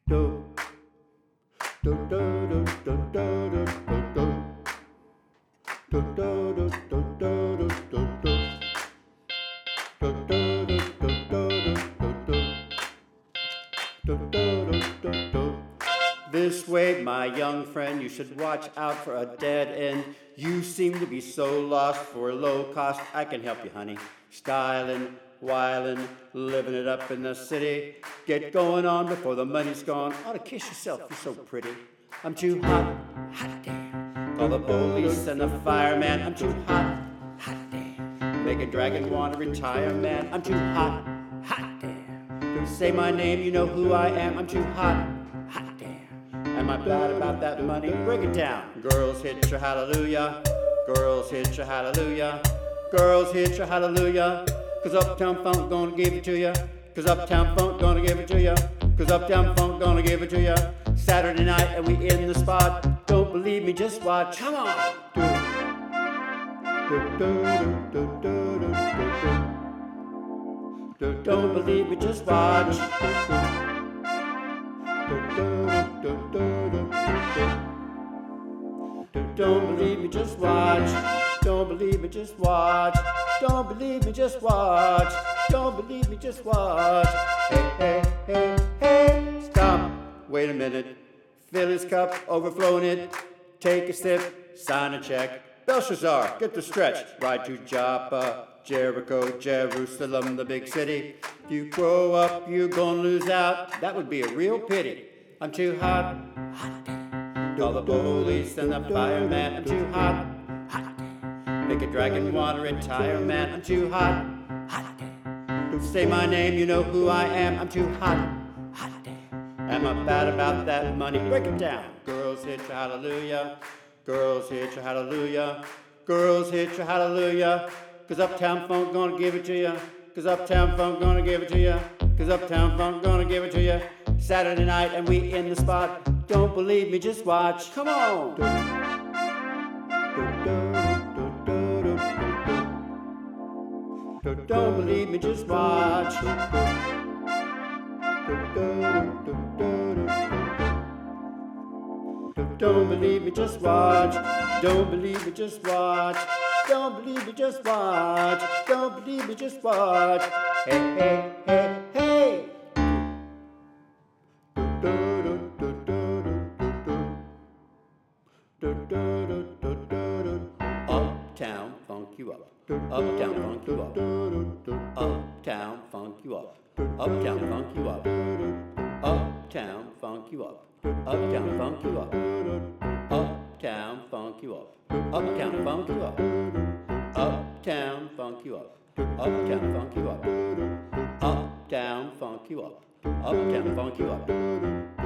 do do do do do do do do do do do do. This way, my young friend, you should watch out for a dead end. You seem to be so lost. For a low cost, I can help you, honey. Stylin', wildin', living it up in the city. Get going on before the money's gone. Ought to kiss yourself, you're so pretty. I'm too hot, hot damn. Call the police and the fireman. I'm too hot, hot damn. Make a dragon want to retire, man. I'm too hot, hot damn. Say my name, you know who I am. I'm too hot, hot damn. Am I bad about that money? Break it down. Girls hit your hallelujah. Girls hit your hallelujah. Girls hit your hallelujah. 'Cause Uptown Funk gonna give it to ya. 'Cause Uptown Funk gonna give it to ya. 'Cause Uptown Funk gonna give it to ya. Saturday night and we in the spot. Don't believe me, just watch. Come on. Don't believe me, just watch. Don't believe me, just watch. Don't believe me, just watch. Don't believe me, just watch. Don't believe me, just watch. Hey, hey, hey, hey. Stop. Wait a minute. Fill his cup, overflowing it. Take a sip, sign a check. Belshazzar, get the stretch. Ride to Joppa, Jericho, Jerusalem, the big city. If you grow up, you're gonna lose out. That would be a real pity. I'm too hot, hot damn. Call the police and the fireman. I'm too hot, hot damn. Make a dragon want to retire, man. I'm too hot, hot damn. Don't say my name, you know who I am. I'm too hot, hot damn. Am I bad about that money? Break it down. Girls hit your hallelujah. Girls hit your hallelujah. Girls hit your hallelujah. 'Cause Uptown Funk gonna give it to ya. 'Cause Uptown Funk gonna give it to ya. 'Cause Uptown Funk gonna give it to ya. Saturday night and we in the spot. Don't believe me, just watch. Come on. Don't believe me, just watch. Don't believe me, just watch. Don't believe me, just watch. Don't believe me, just watch. Don't believe me, just watch. Hey, hey, hey, hey. Uptown funk you up. Uptown funk you up. Uptown funk you up. Uptown funk you up. Uptown funk you up. Uptown funk you up. Uptown funk you up. Uptown funk you up. Uptown funk you up. Uptown funk you up. Uptown funk you up. Uptown funk you up.